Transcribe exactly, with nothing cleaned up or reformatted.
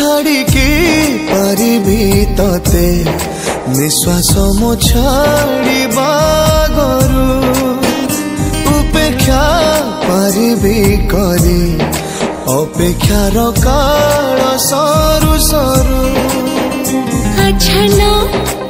छाड़ी की पारिबी तते निश्वास मो छाड़ी बागरू उपेक्षा पारिबी करी अपेक्षार काल सरू सरू अच्छा ना